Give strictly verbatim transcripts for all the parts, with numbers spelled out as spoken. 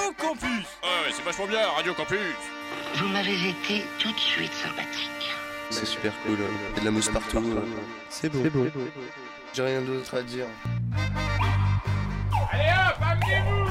Radio Campus. Ouais, ouais, c'est vachement bien, Radio Campus. Vous m'avez été tout de suite sympathique. C'est super cool, il y a de la mousse partout. C'est beau. C'est beau. J'ai rien d'autre à dire. Allez hop, amenez-vous.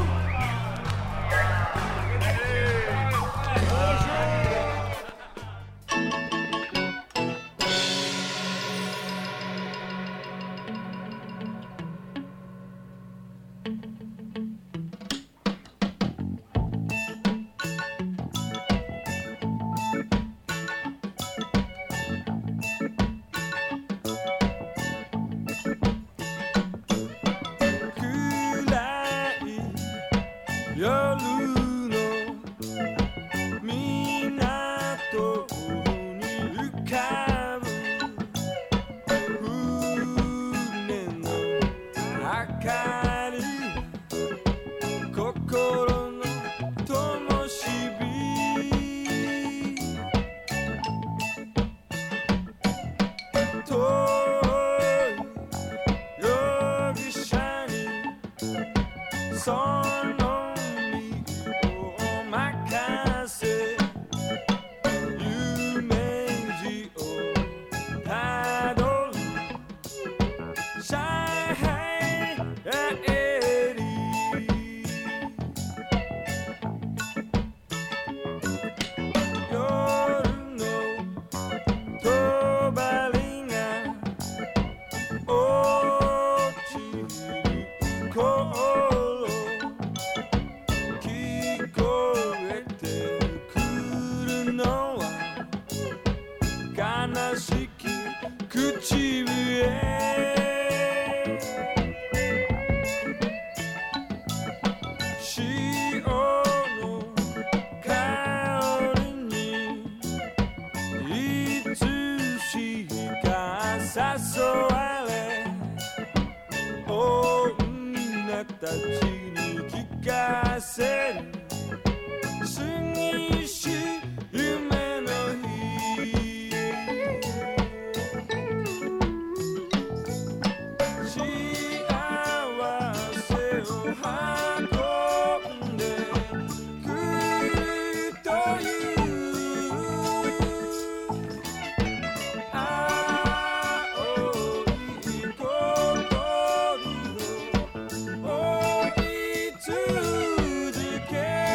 care.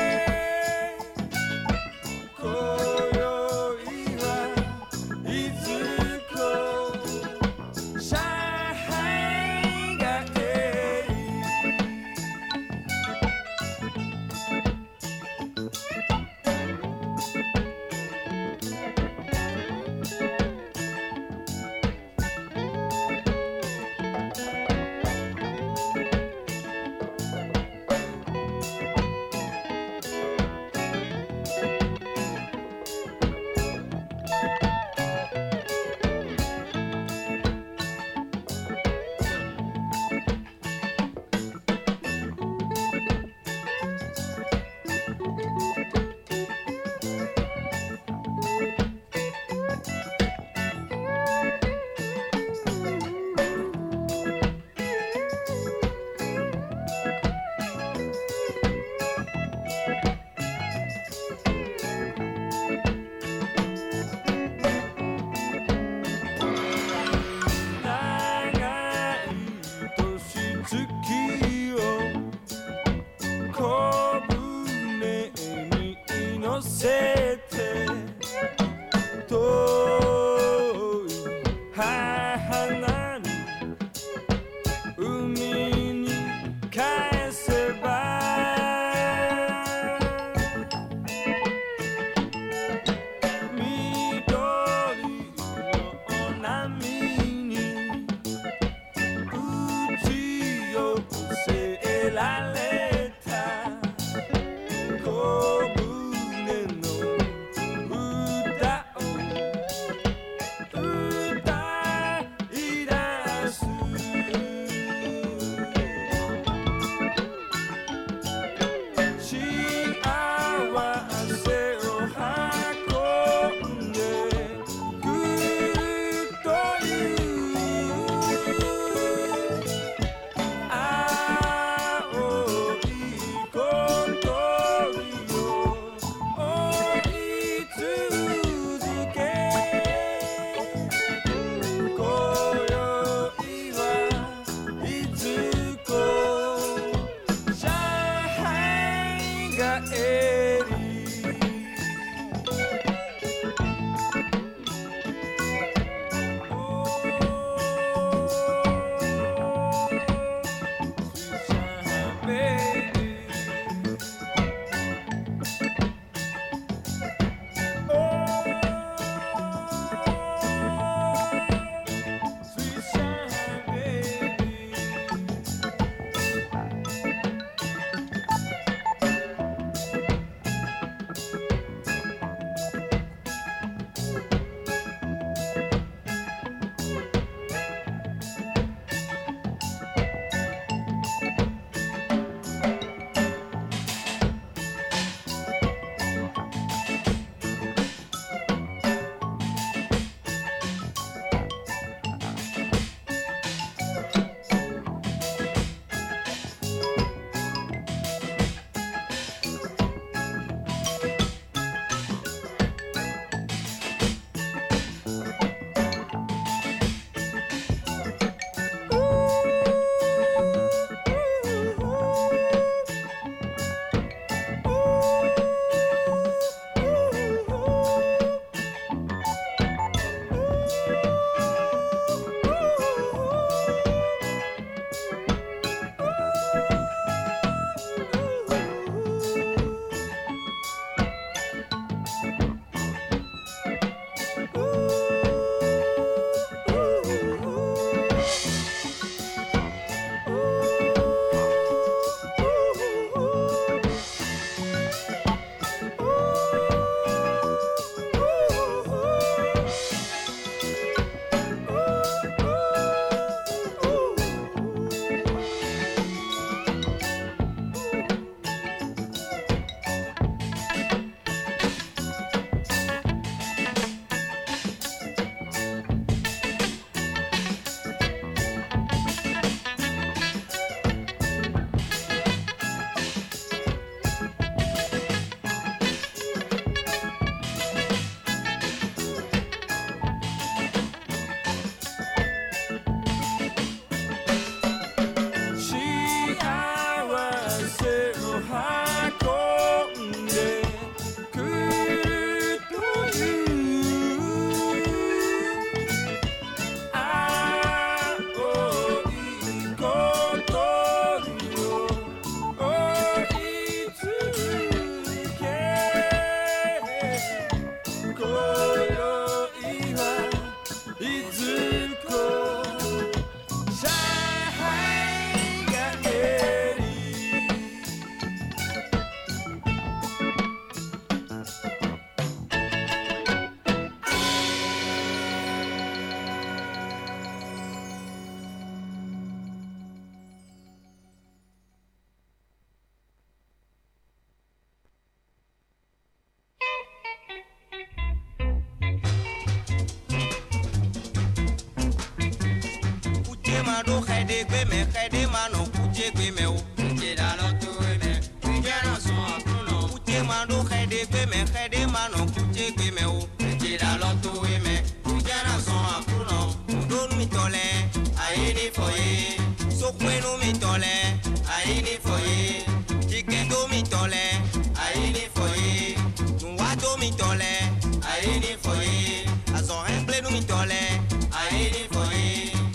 mado khede gbe me khede mano kuje gbe me o kuje da lo to me kuje na so akuno kuje mado khede gbe me khede mano kuje gbe me o kuje da lo to me kuje na so akuno don mi tole aini foye so kwenu mi tole aini foye chicken do mi tole aini foye nuwa do mi tole aini foye aso emble no mi tole aini foye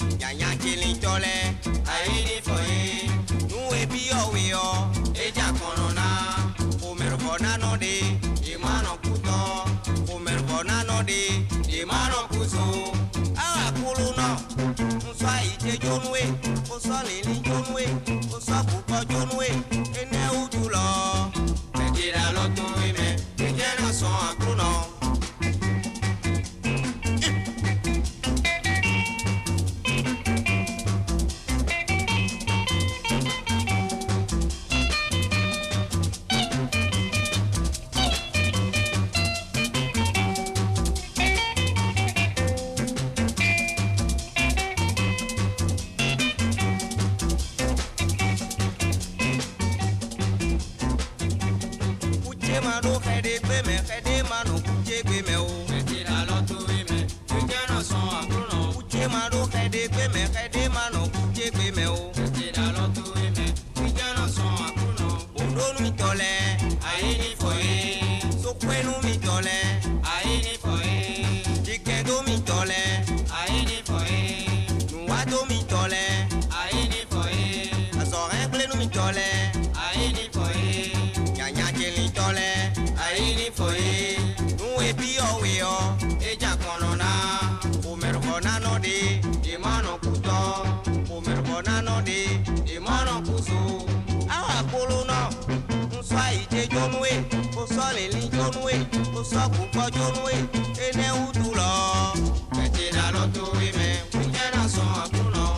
tole aini foye nu ebi owe o eja konona o merbona no de imano kuto o merbona no de imano kuso ala kuluno nso ite jonwe o so lili jonwe o so pupo jonwe ene udulo ejira lo to ime ejena so akuno mado khede gbe me khede mano kuje gbe me o etira lo to me kuje na so akuno kuje mado khede gbe me khede mano kuje gbe me o etira lo to me kuje na so akuno odo mi tole sole li jonwe, o so ku ko jonwe, ene utulo. Ete da lo to we me, kunye na so akuno.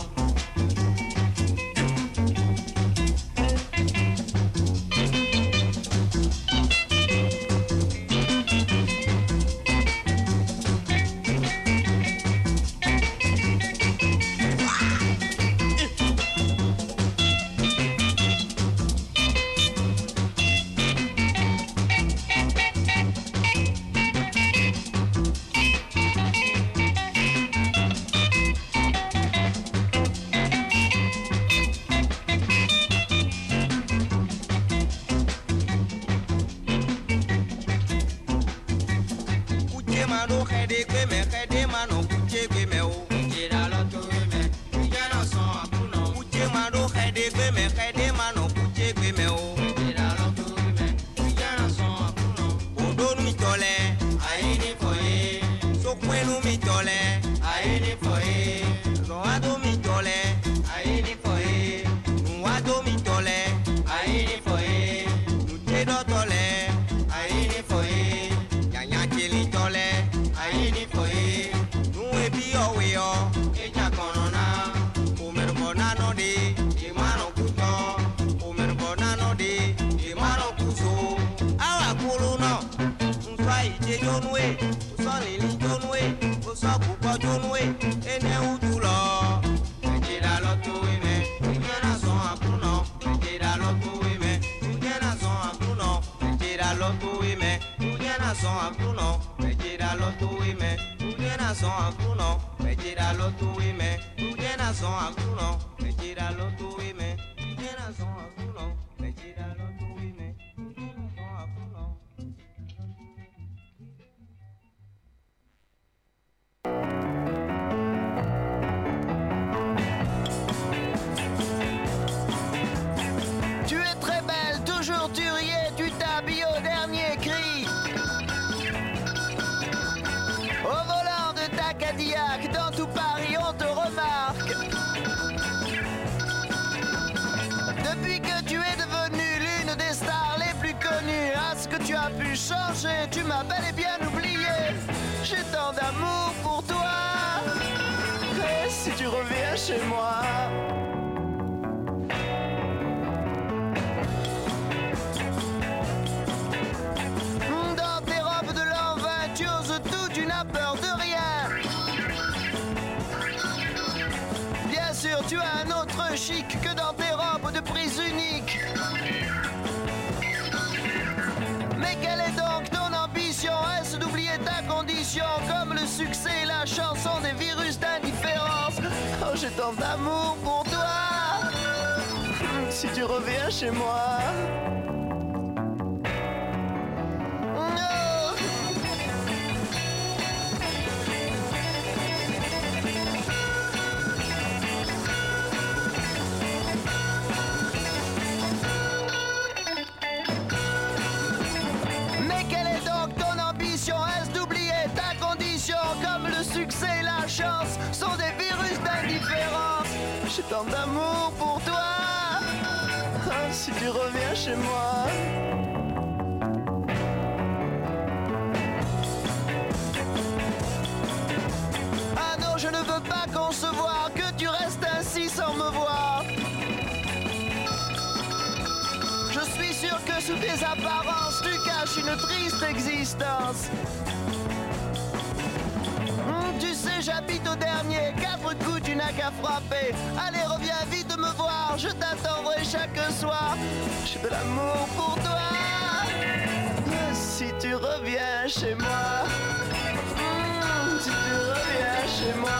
Dans tout Paris, on te remarque. Depuis que tu es devenue l'une des stars les plus connues, à ce que tu as pu changer, tu m'as bel et bien oublié. J'ai tant d'amour pour toi. Et si tu reviens chez moi? Dans tes robes de l'an vingt, tu oses tout, tu n'as peur de rien. Bien sûr, tu as un autre chic que dans tes robes de prise unique. Mais quelle est donc ton ambition? Est-ce d'oublier ta condition comme le succès et la chanson des virus d'indifférence? Oh, j'ai tant d'amour pour toi. Si tu reviens chez moi. Est-ce d'oublier ta condition comme le succès et la chance sont des virus d'indifférence? J'ai tant d'amour pour toi. Oh, si tu reviens chez moi. Ah non, je ne veux pas concevoir que tu restes ainsi sans me voir. Je suis sûr que sous tes apparences, tu caches une triste existence. Hum, tu sais, j'habite au dernier, quatre coups, tu n'as qu'à frapper. Allez, reviens vite me voir, je t'attendrai chaque soir. J'ai de l'amour pour toi. Si tu reviens chez moi. Hum, si tu reviens chez moi.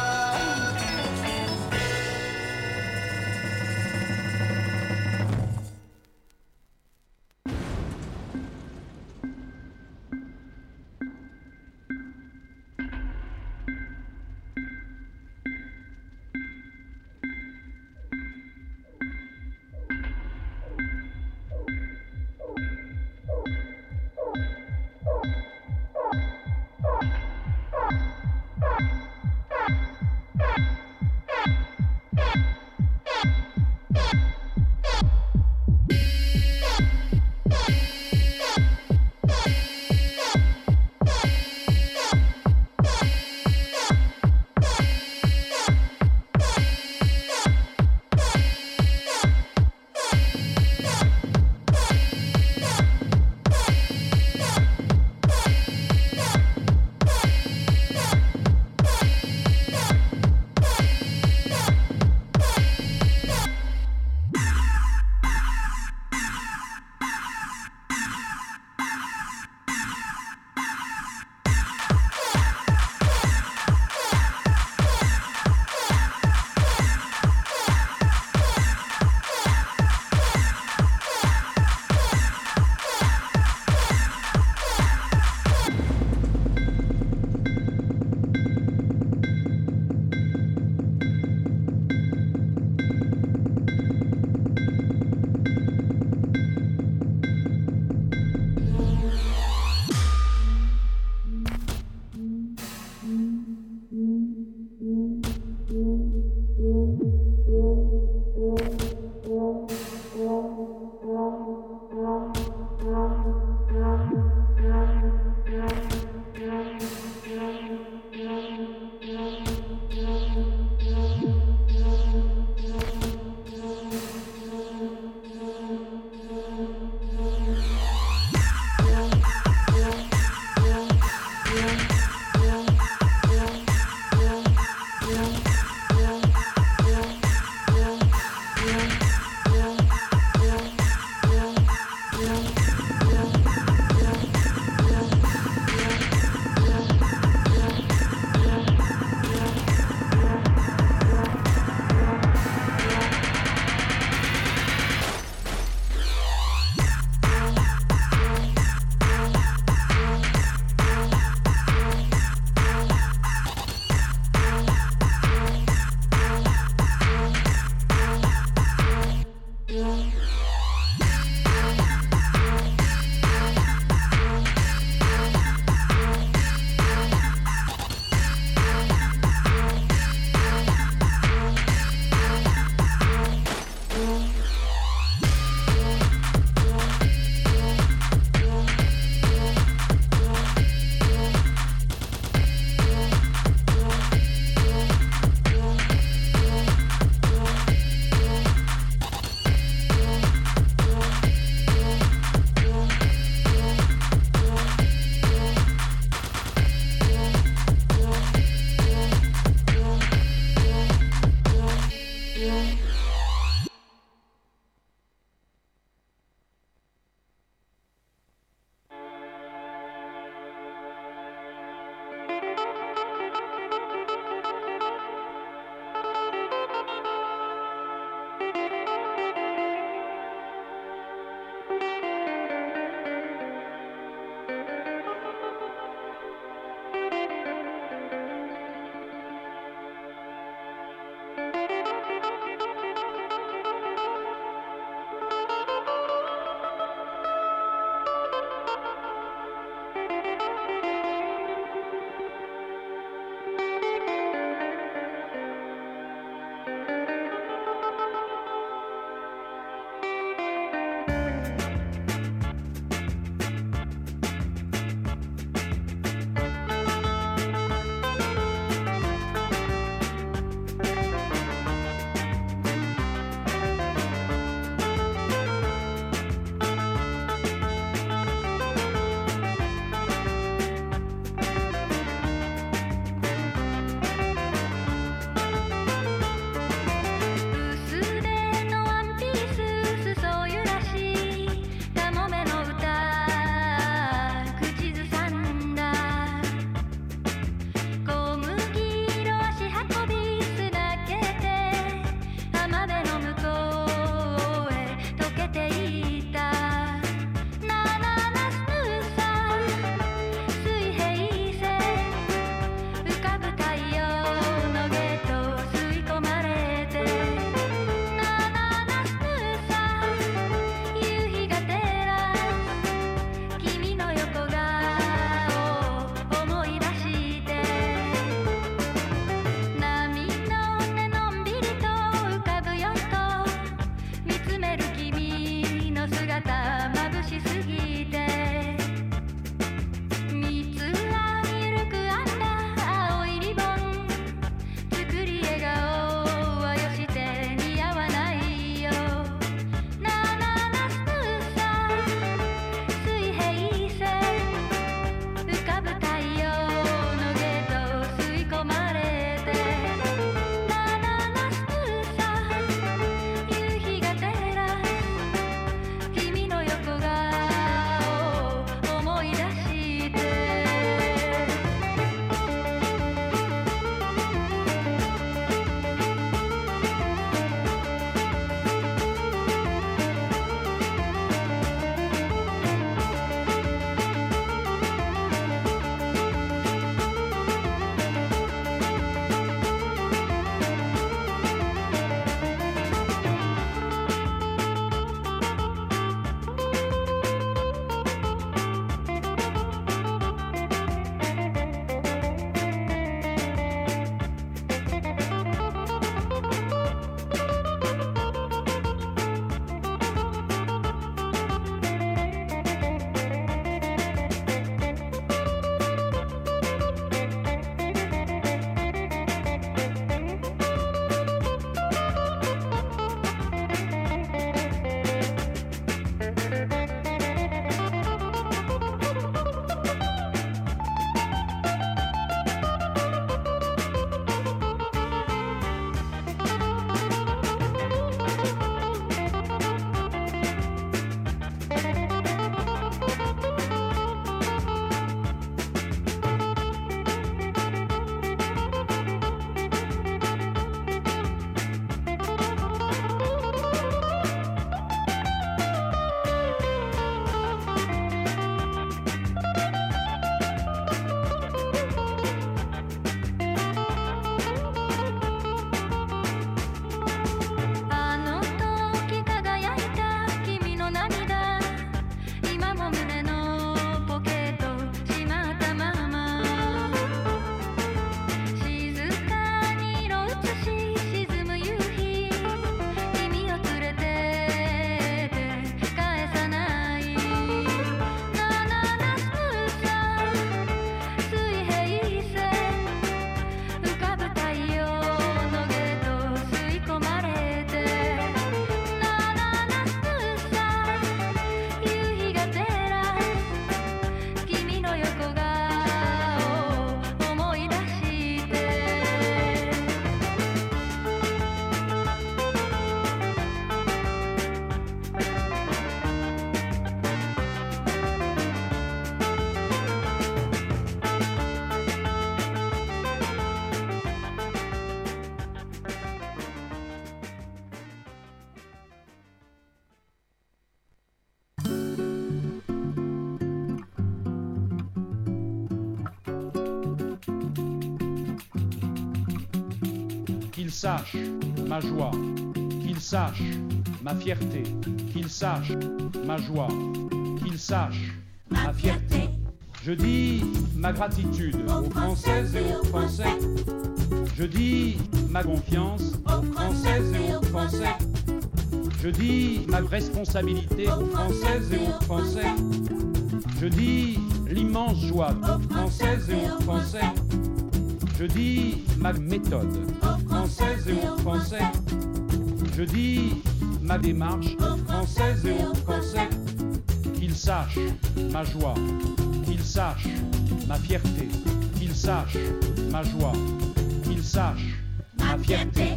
qu'il sache ma joie, qu'il sache ma fierté, qu'il sache ma joie, qu'il sache ma fierté. Je dis ma gratitude aux Françaises et aux Français. Je dis ma confiance aux Françaises et aux Français. Je dis ma responsabilité aux Françaises et aux Français. Je dis l'immense joie aux Françaises et aux Français. Je dis ma méthode aux Françaises et aux Français. Je dis ma démarche aux Françaises et aux Français. Qu'ils sachent ma joie, qu'ils sachent ma fierté, qu'ils sachent ma joie, qu'ils sachent ma fierté.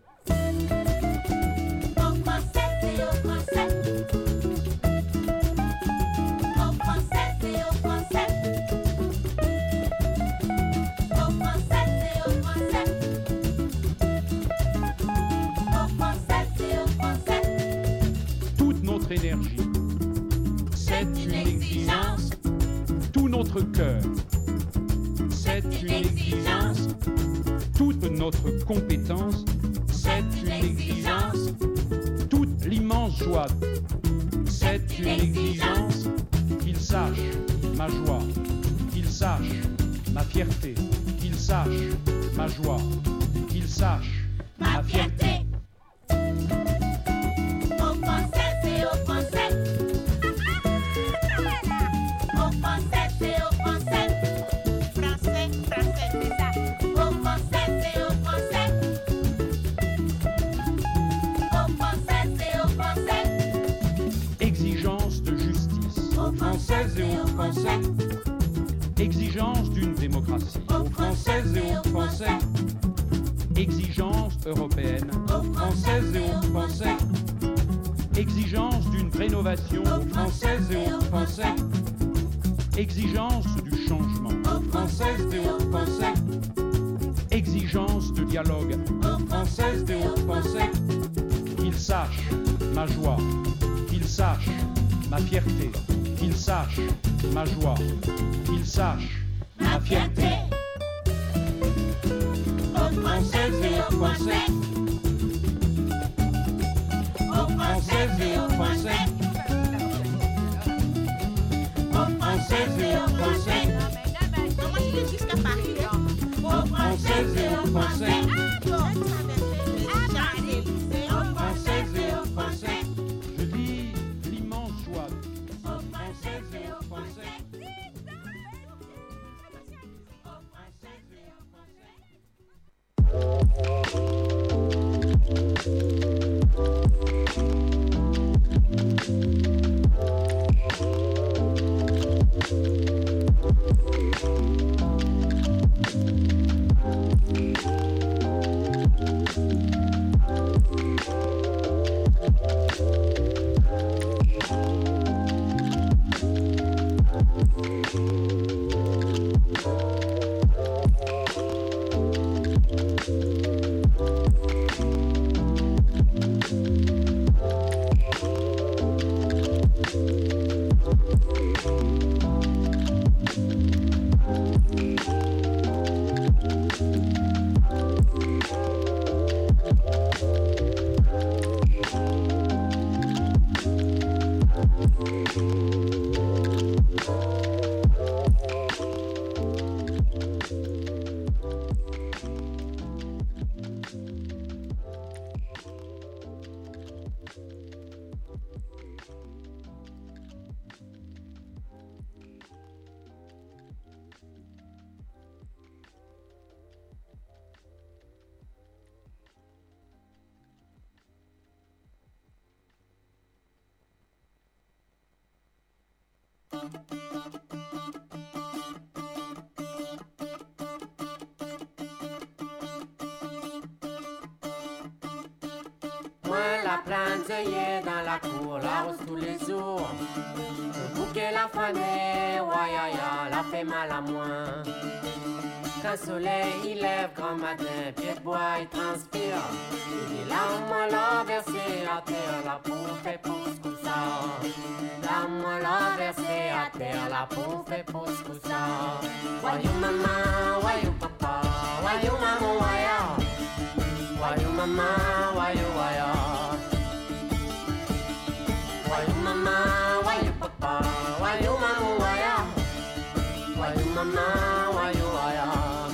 Énergie. C'est une exigence, tout notre cœur. C'est une exigence, toute notre compétence. C'est une exigence, toute l'immense joie. C'est une exigence, qu'il sache ma joie, qu'il sache ma fierté, qu'il sache ma joie, qu'il sache ma fierté. Françaises et aux Français, exigence d'une démocratie aux Françaises et aux Français, exigence européenne aux Françaises et aux Français, exigence d'une rénovation aux Françaises et aux Français, exigence du changement aux Françaises et aux Français, exigence de dialogue aux Françaises et aux Français, qu'ils sachent ma joie, qu'ils sachent ma fierté, qu'ils sachent ma joie, qu'ils sachent ma fierté. Aux Françaises et aux Français, aux Françaises et aux Français, aux Françaises et aux Français, aux Françaises et aux Français, aux Françaises et aux Français. Je dis l'immense joie. Moi la planteille dans la cour, la rose tous les jours. Le bouquet la fanée, ouaïaïa, la fait mal à moi. Quand le soleil il lève grand matin, pied de bois il transpire. Il dit là-moi l'a versé à terre, la peau fait pousse comme ça. Là-moi l'a versé à terre, la peau fait pousse comme ça. Voyons maman, voyons papa, voyons maman, voyons. Wayou mama, wayou waya. Wayou mama, wayou papa, wayou maman waya. Wayou mama, wayou waya.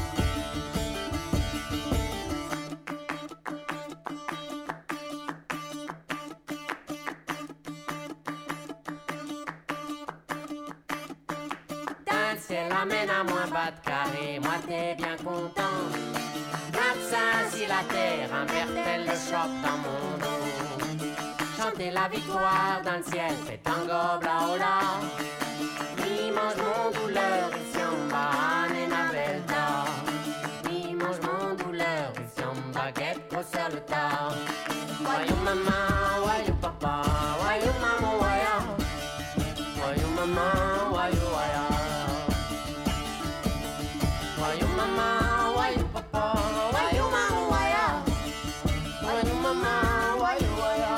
C'est l'amène à moi bas de carré, moi t'es bien content. Gratte ça si la terre, un bertel le choc dans mon dos. Chanter la victoire dans le ciel, c'est un gobla ola. Ni mange mon douleur, ici en bas, nena belta. Ni mange mon douleur, ici en baguette, grosseur le tas. Voyons maman, voyons papa, voyons maman, voyons. Voyons maman, voyons voyons. Wayou mama, wayou papa, wayou mama, waya. Wayou mama, wayou waya.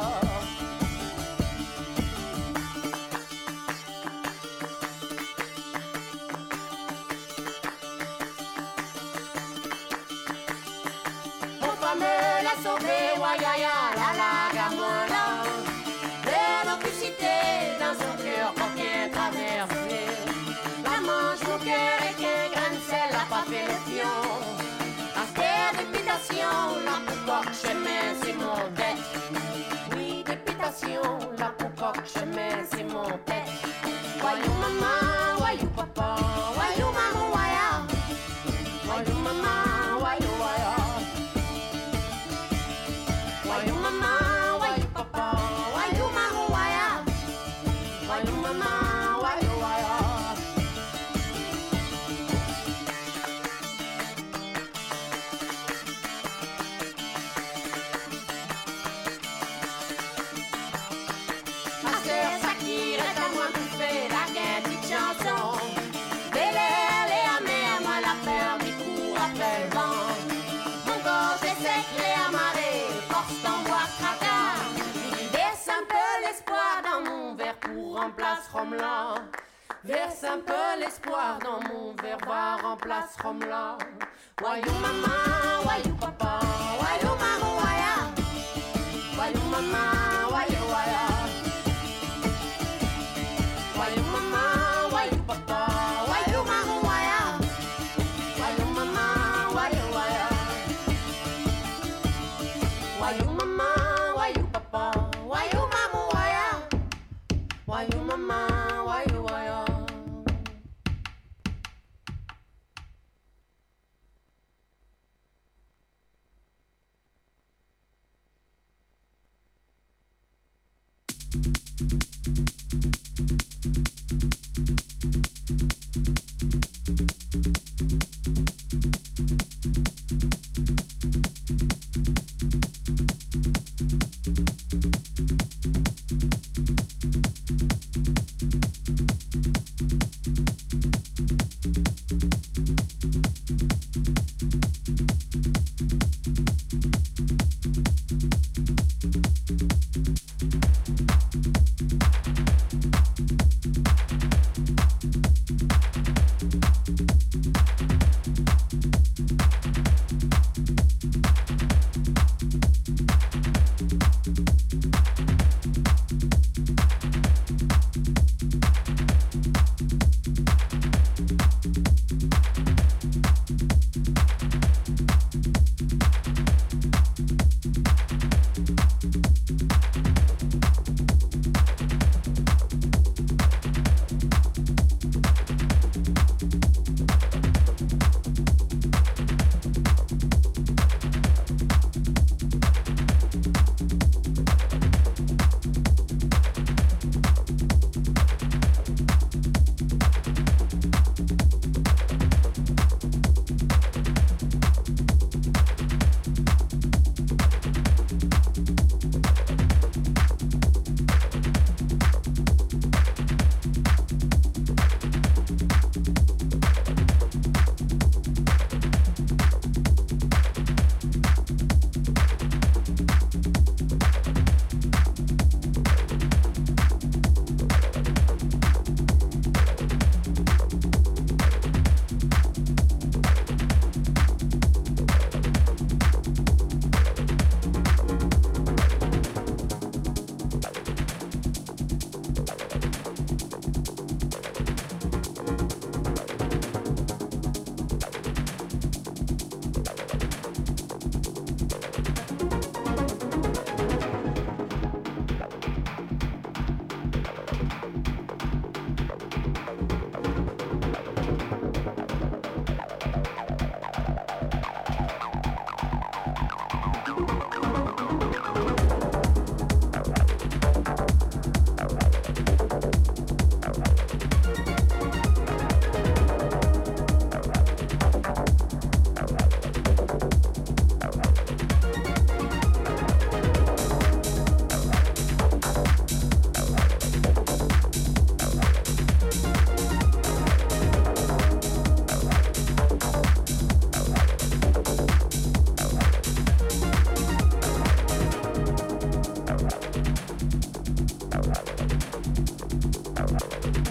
Mon pas me l'a sauvé, wayaya, la la, garde-moi là. De l'opacité dans son cœur, pour bien traverser. La manche, mon cœur et qu'un grain de sel n'a pas fait le pion. À terre d'épitation, la poucoque chemin, c'est mon tête. Oui, d'épitation, la poucoque chemin, c'est mon tête. Voyou maman, voyou papa, voyou maman, waya. Voyou maman, voyou waya. Voyou maman, voyou papa, voyou maman, waya. Voyou maman, voyou waya. Remplace Rome-là. Verse un peu l'espoir dans mon verre, va remplace Rome-là. Wayou maman, wayou papa, wayou maman, waya. Wayou maman, wayou waya. Wayou maman, wayou papa, wayou maman, waya. Wayou maman, wayou waya. Wayou maman, wayou papa, wayou maman, waya. Wayou maman, wayou waya.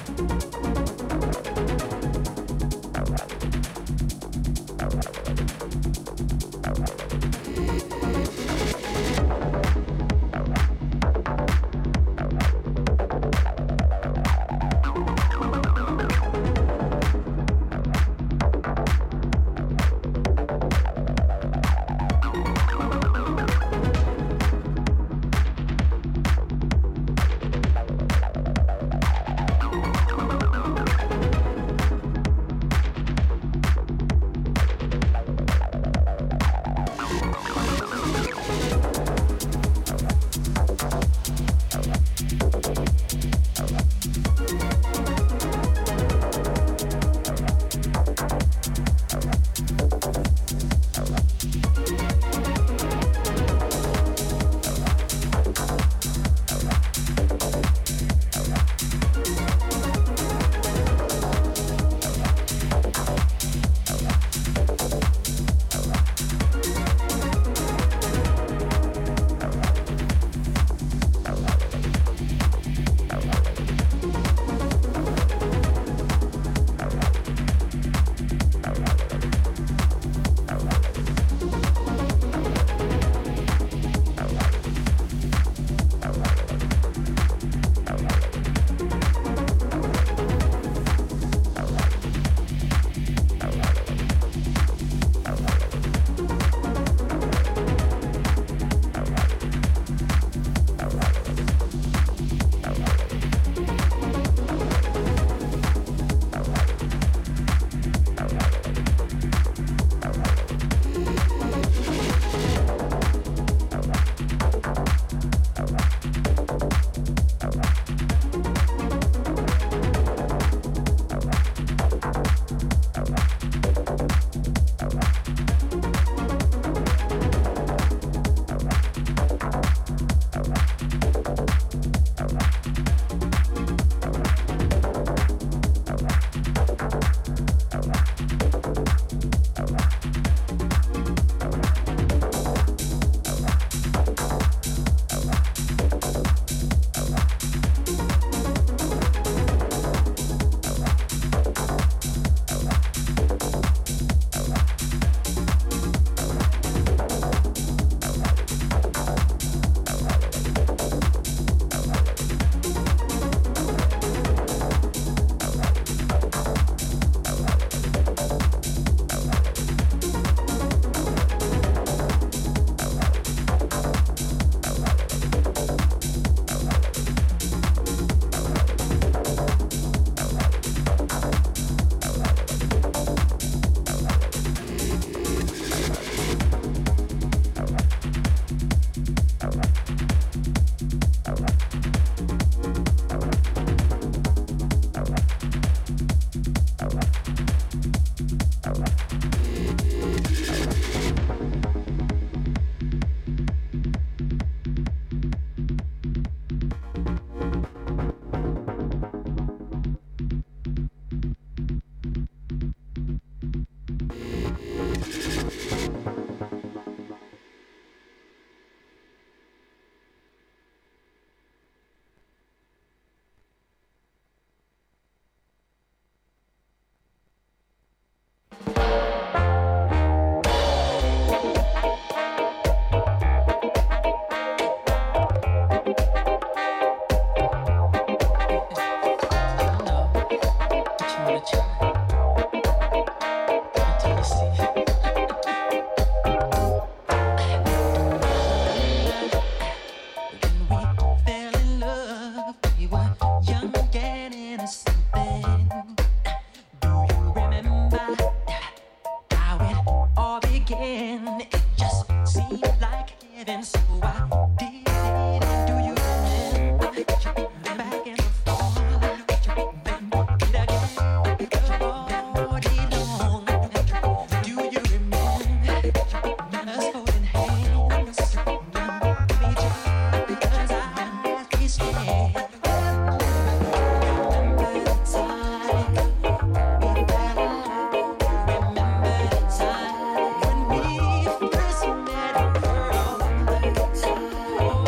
Oh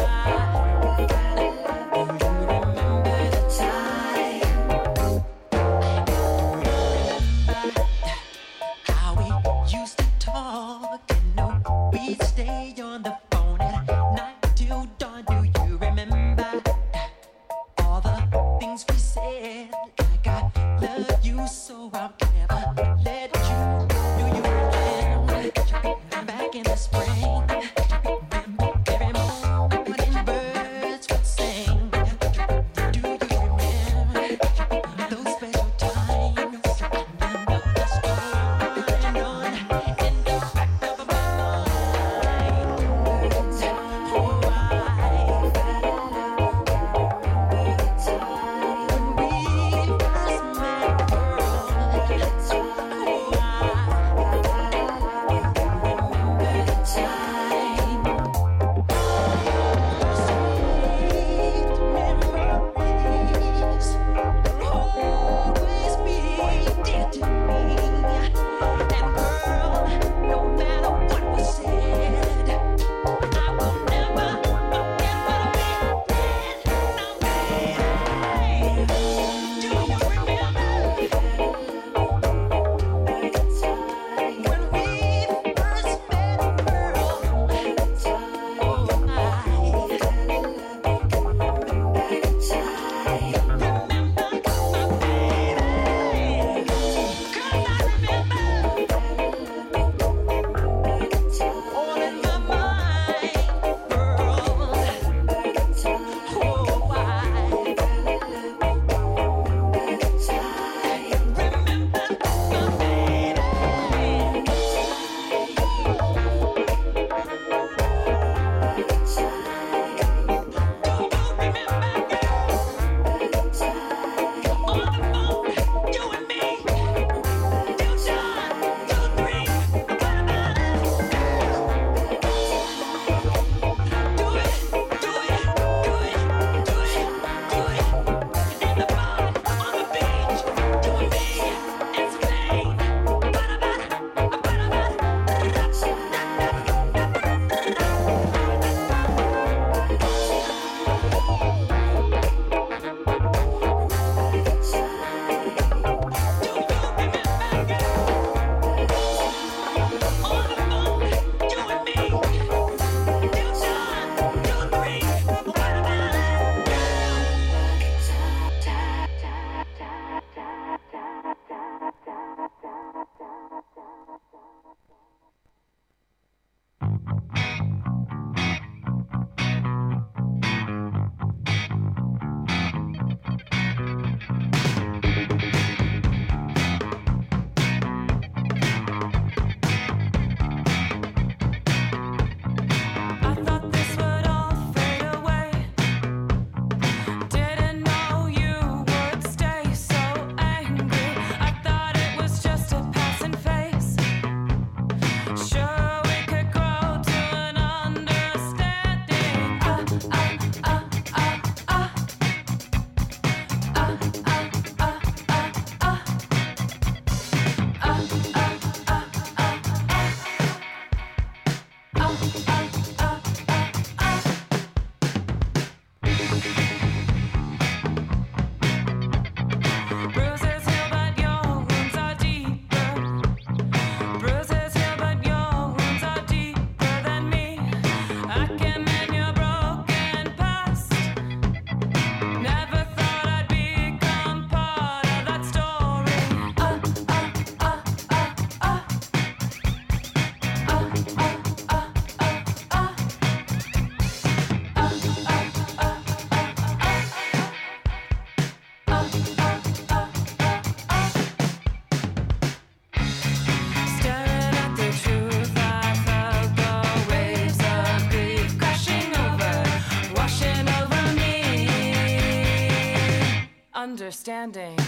understanding.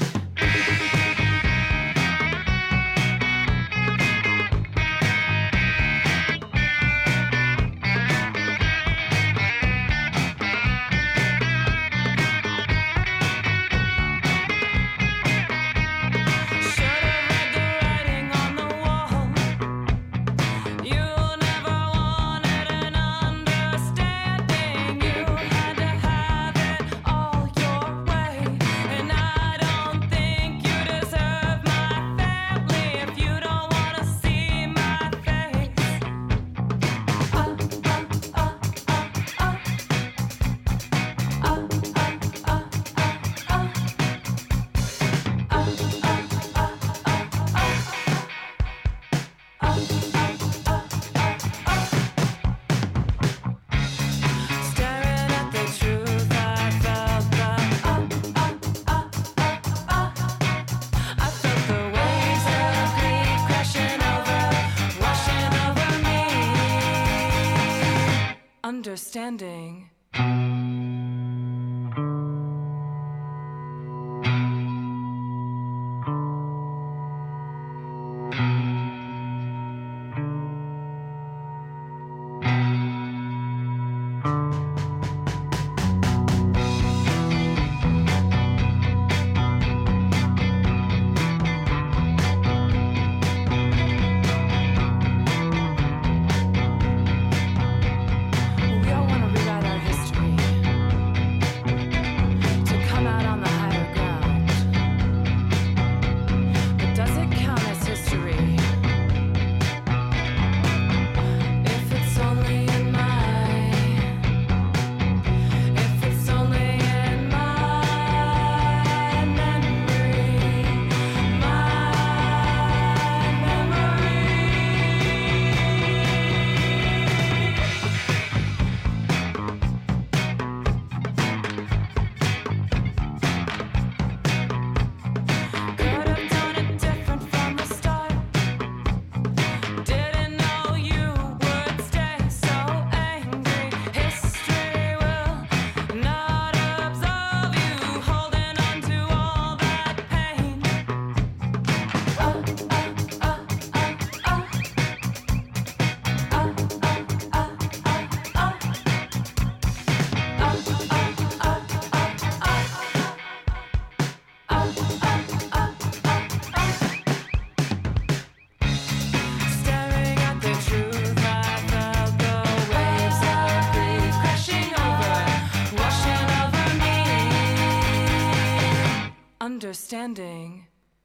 I don't understanding. Understanding.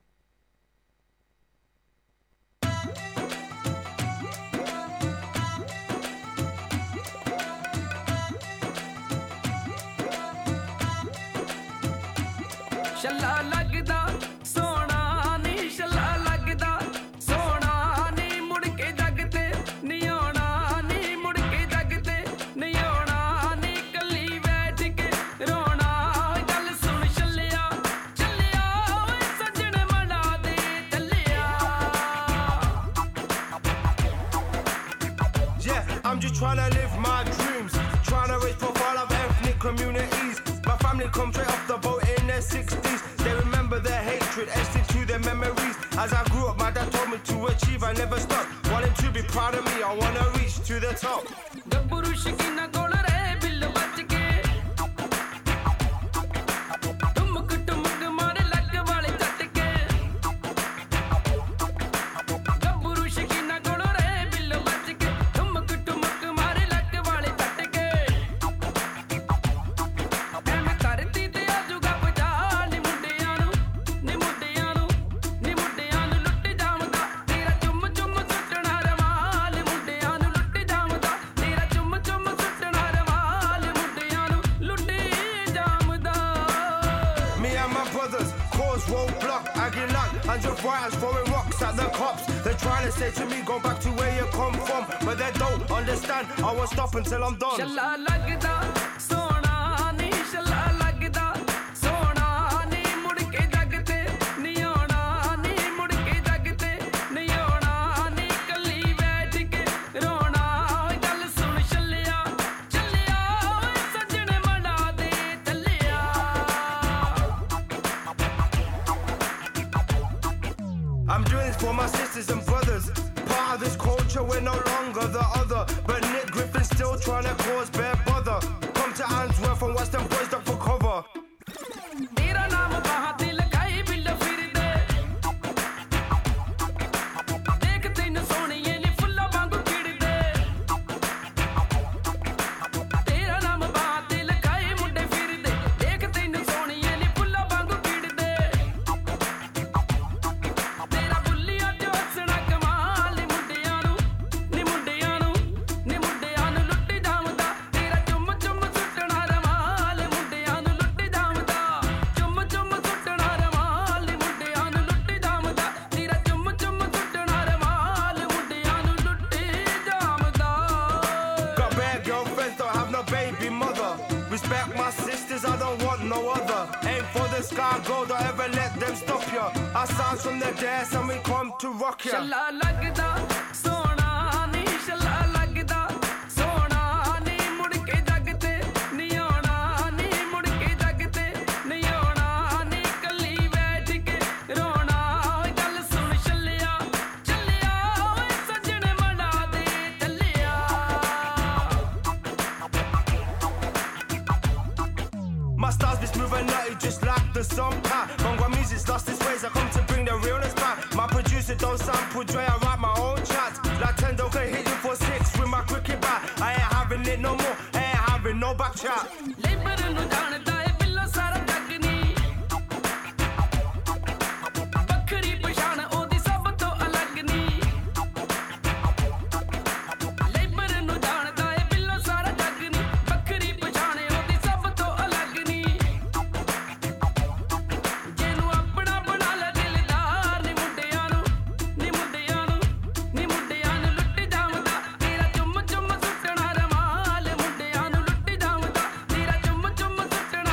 Shalla lagda sona ni shalla lagda sona ni mud ke jag te ni auna ni mud ke jag te ni auna ni kalli baith ke rona gal sun shalliya shalliya oy sajjan mana de talliya. Yeah, I'm just trying to live my dreams, trying to raise profile of ethnic communities. My family come straight off the boat in their sixties. They remember their hatred, etched into their memories. As I grew up, my dad told me to achieve, I never stopped. Wanting to be proud of me, I wanna reach to the top. Gaburu shikina kola re bill bach ke tumuk tumuk mare lag wale tat ke Gaburu shikina kola re bill bach ke tumuk tumuk mare lag wale tat ke em karti te ajuga baja ni mundiyan nu ni mundiyan nu ni mundiyan nu lutt jaamda tera chum chum suttana ramal mundiyan nu lutt jaamda tera chum chum suttana ramal mundiyan nu lutt jaamda. Me and my brothers cause roadblock, Aguilar, hundred fighters throwing rocks at the cops. They're trying to say to me, go back to where you come from, but they don't understand. I won't stop until I'm done. Shalla lagda sona ni shalla lagda sona ni mud ke jag te ni auna ni mud ke jag te ni auna ni kalli baith ke rona gal sun shalliya shalliya oy sajjan mana de talliya. I'm doing this for my sisters and brothers. Part of this culture, we're no longer the other. But Nick Griffin's still trying to cause bare bother. Come to Answorth and watch them boys duck for cover. Tera naam kahan dil kai bill firde dekh tenu soniye ni fulla wangu khidde Tera naam kahan dil kai munde firde dekh tenu soniye ni fulla wangu khidde Tera bulliya jo hasna kamal ni mundiyan nu ni mundiyan nu ni mundiyan nu lutt jaamda tera chum chum suttana ramal mundiyan nu lutt jaamda chum chum suttana ramal mundiyan nu lutt jaamda tera chum chum suttana ramal mundiyan nu lutt jaamda. Got bad girlfriends, don't have no baby mother. Respect my sisters, I don't want no other. Aim for the sky, go, don't ever let them stop ya. Our sounds from the dance and we come to rock ya. Shalla lagda sona ni shalla lagda sona ni mud ke some time. Bongo music's lost its ways, I come to bring the realness back. My producer don't sample Dre, I write my own tracks. Like Tendo can hit you for six with my cricket bat. I ain't having it no more, I ain't having no back chat. ਚੁੰਮ ਚੁੰਮ ਸੁੱਟਣਾ ਰਮਾਲ ਮੁੰਡਿਆਂ ਨੂੰ ਲੁੱਟ ਜਾਵਦਾ ਤੇਰਾ ਚੁੰਮ ਚੁੰਮ ਸੁੱਟਣਾ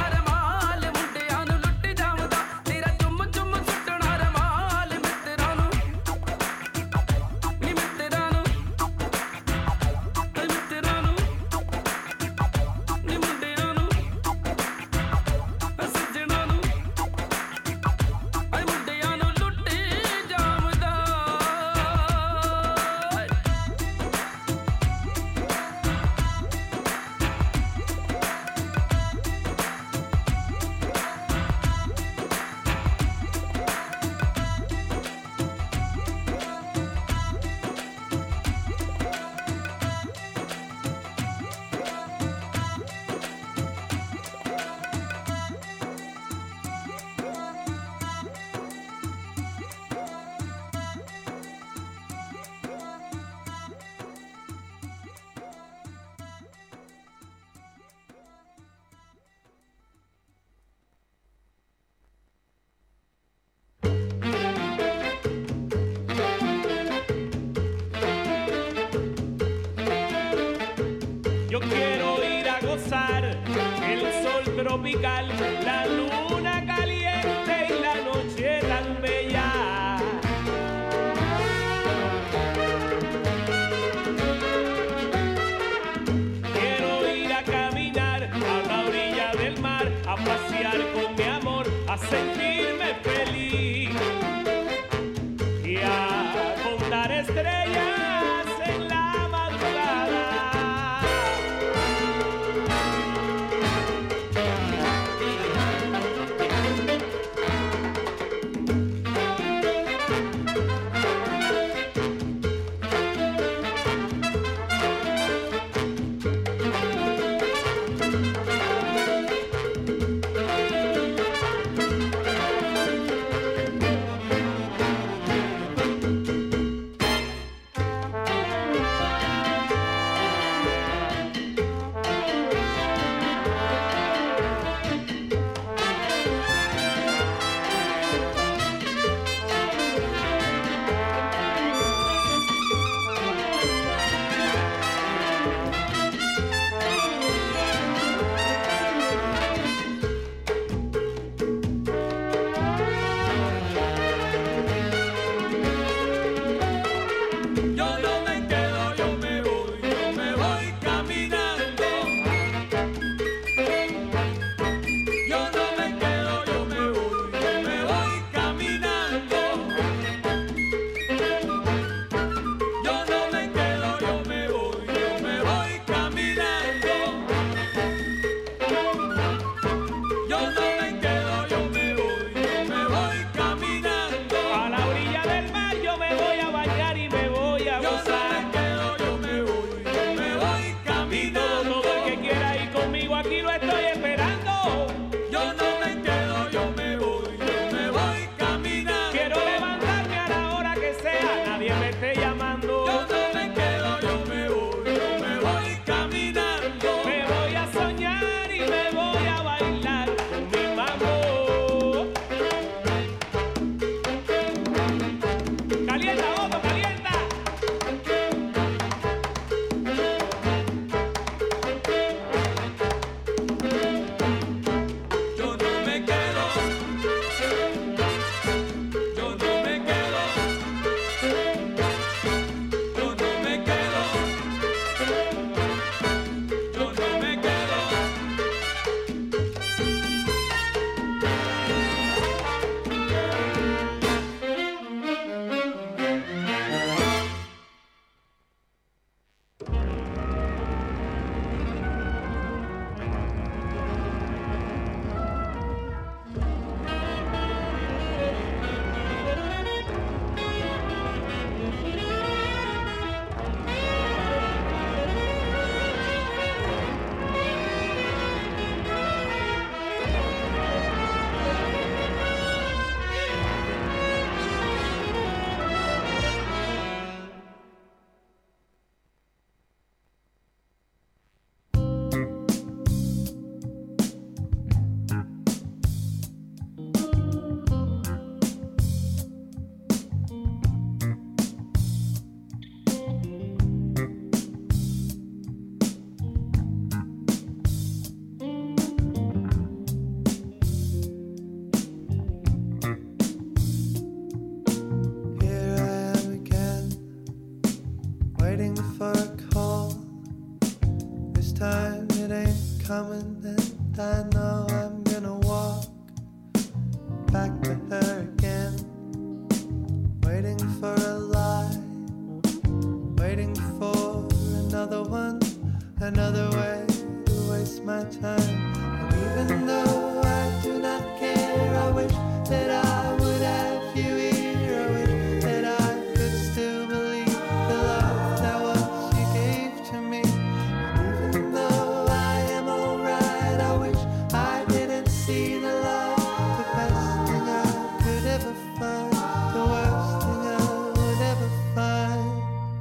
one, and I know I'm gonna walk back to her again, waiting for a lie, waiting for another one, another way to waste my time. And even though I do not care, I wish that I would have you here. I wish that I could still believe the love that was you gave to me. And even though I am alright, I wish I didn't see the love. The best thing I could ever find, the worst thing I would ever find.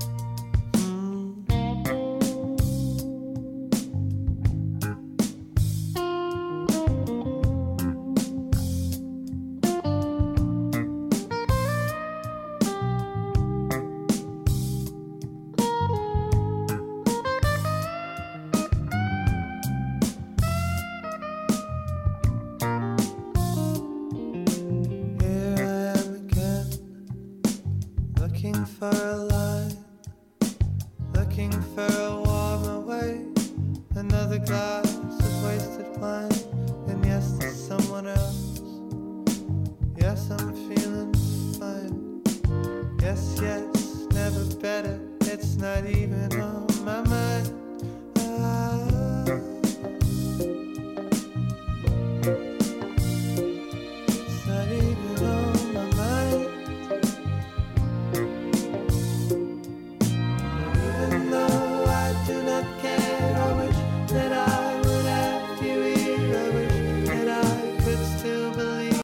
Here I am again, looking for a line, looking for a warmer way, another glass of wasted wine. And yes, there's someone else. Yes, I'm feeling fine. Yes, yes, never better. It's not even on my mind.